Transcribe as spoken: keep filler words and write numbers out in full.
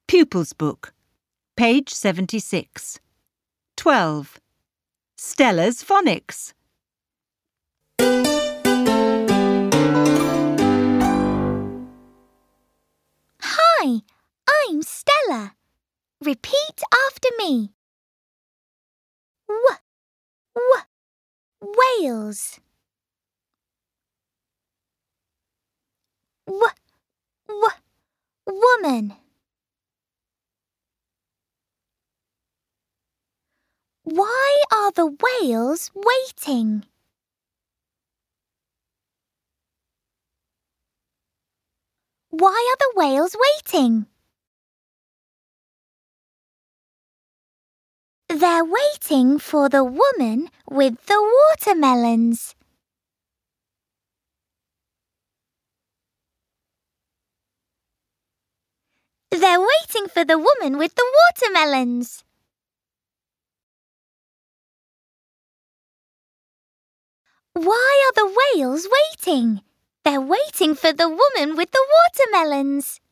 Pupils Book, page seventy-six. twelve. Stella's Phonics. Hi, I'm Stella. Repeat after me. W, w, Wales. W, w, woman. Why are the whales waiting? Why are the whales waiting? They're waiting for the woman with the watermelons. They're waiting for the woman with the watermelons. Why are the whales waiting? They're waiting for the woman with the watermelons.